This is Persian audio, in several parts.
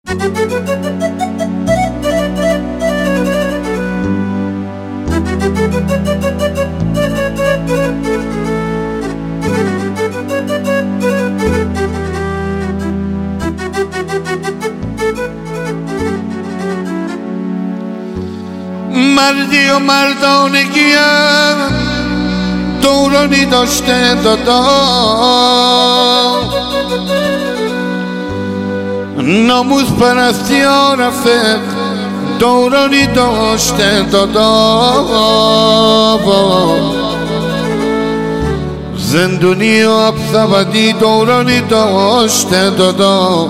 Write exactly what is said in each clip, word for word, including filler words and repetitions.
مردی و مردانگیم دورانی داشته دادا، ناموس پرستی ها رفت دورانی داشته دادا، زندونی و ابسبدی دورانی داشته دادا،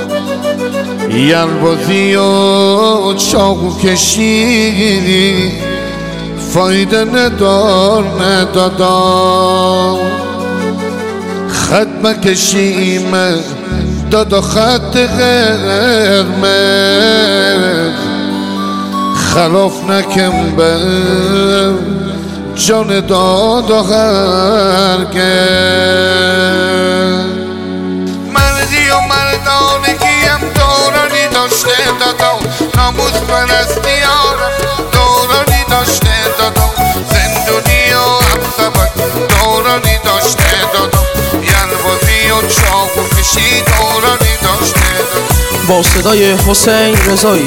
یلبازی و چاقو کشی فایده ندار ندادا، خط بکشیم دادا خط قرمز، خلاف نکن به جان دادا هرگز. مردی و مردانگیم دورانی داشته دادا، ناموس پرستی ها دورانی داشته دادا، زندونی و ابسبد دورانی داشته دادا، یلبازی و چاقو کشی دورانی داشته دادا. با صدای حسین رضایی.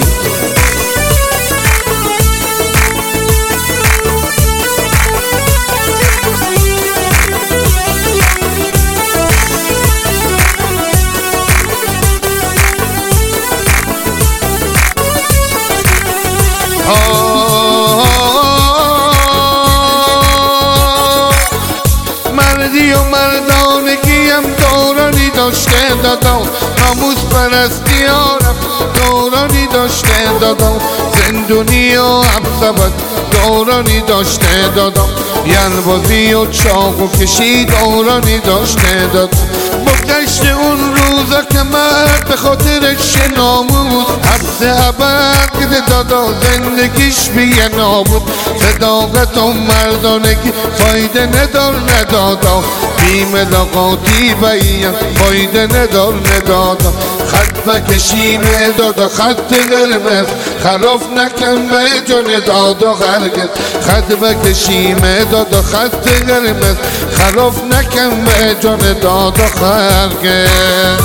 مردی و مردانگیم دورانی داشته دادا، ناموس پرستی ها دورانی داشته دادا، زندونی و ابسبد دورانی داشته دادا، یلبازی و چاقو کشی دورانی داشته دادا. بگشت اون روزا که مرد به خاطر ناموس حبس ابد کده دادا، زندگیش بیه نابود، صداقت و مردانگی فایده ندار ندادا، بی ملاقاتی بیم فایده ندار ندادا، خط بکشیم دادا خط قرمز، خلاف نکن به جان دادا هرگز، خط بکشیم دادا خط قرمز، خلاف نکن به جان دادا هرگز.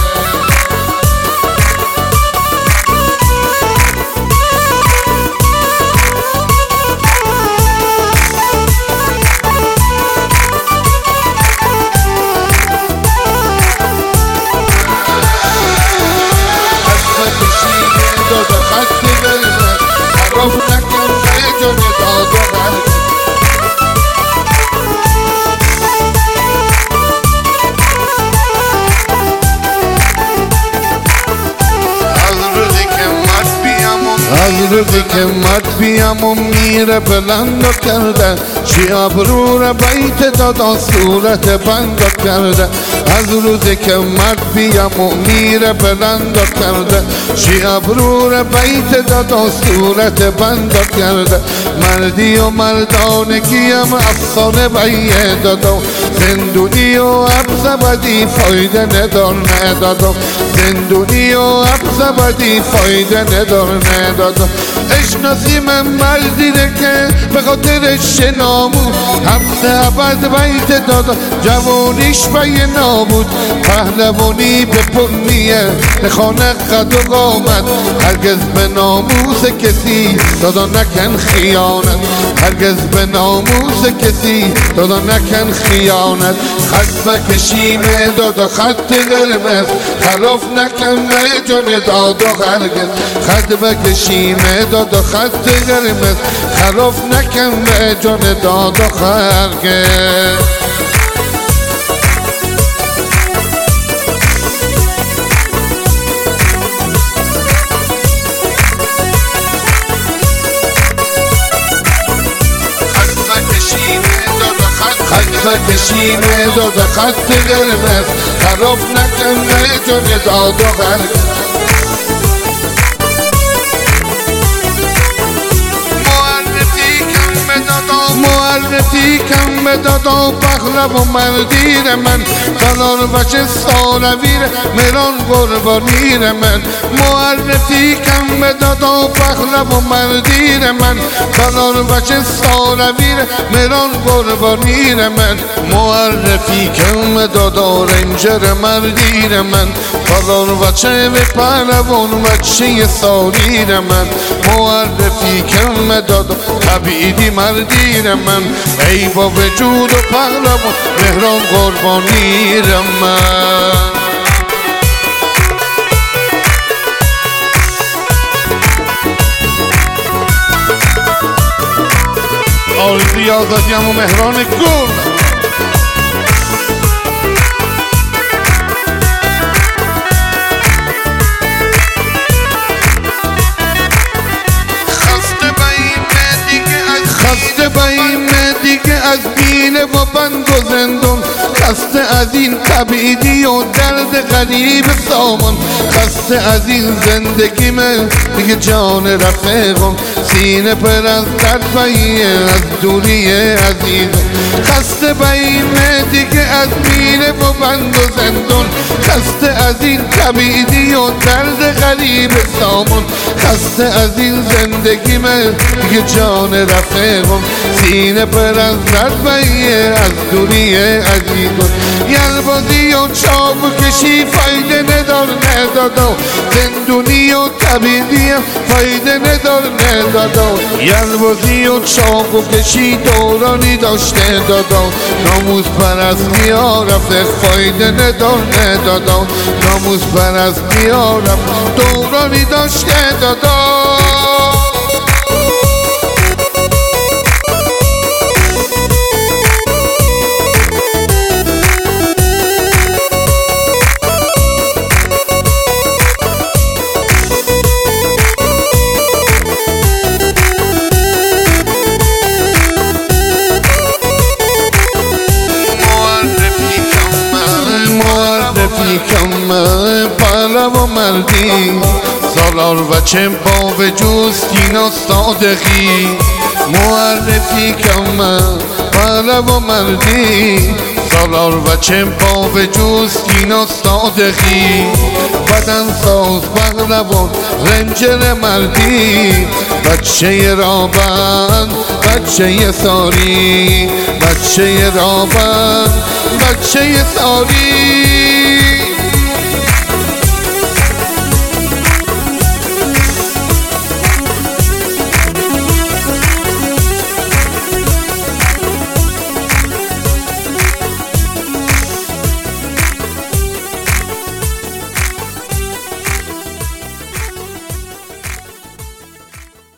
از روزی که مرد بیم و میره بلند کرده، چی ابرو را بیت دادا صورت بند کرده، از روزی که مرد بیم و میره بلند کرده، چی ابرو را بیت دادا صورت بند کرده، مردی و مردانگیم افسانه بیه دادا، زندونی و ابسبدی فایده ندار ندادا، زندونی و ابسبدی فایده ندار ندادا. اشناسی من مردیده که به خاطر شنامو حبس ابد بیت دادا، جوانیش بیه نابود، پهلوانی به پنیه به خانه قد و قامت، هرگز به ناموس کسی دادا نکن خیانت، هرگز به ناموس کسی دادا نکن خیانت، خط بکشیم دادا خط قرمز، خلاف نکن به جان دادا هرگز، خط بکشیم دادا خط قرمز، خلاف نکن به جان دادا هرگز. خط بکشیم دادا خط قرمز، خلاف نکن به جان دادا هرگز. معرفی کم به دادا پهلو و مردیر من، سالار بچه سالویر میران قربانیر من، معرفی رفیقم به دادا فخر و مردیر من سالار بچه سالویر مران قربانیر من معرفیکم دادا رنجر مردیر من سالار بچه به پهلوان بچه سالیر من معرفیکم دادا تبعیدی مردیر من ای با وجود و پهلوان مهران قربانیر من آرزوی آزادیم و مهران گل خسته با این دیگه از بینه و بند و زندون خسته از این تبعیدی و درد غریب سامان خسته از این زندگی من دیگه جان رفیقم سینه پر از درد باییه از دوری عزیز خسته با این دیگه از بینه و بند و زندون خسته از این تبعیدی و درد غریب سامان خسته از این زندگی من دیگه جان رفیقم سینه پر از درد باییه از دوری عزیز یلبازی و چاقو کشی فایده ندار ندادا زندونی و تبعیدی فایده ندار ندادا یلبازی و چاقو کشی دورانی داشته دادا ناموس پرستی ها رفت فایده ندار ندادا ناموس پرستی ها رفت دورانی داشته دادا معرفیکم پهلو مردی سالار بچه با وجود سینا صادقی معرفیکم پهلو مردی سالار بچه با وجود سینا صادقی بدن ساز پهلوان رنجر مردی بچه رابند بچه ساری بچه رابند بچه ساری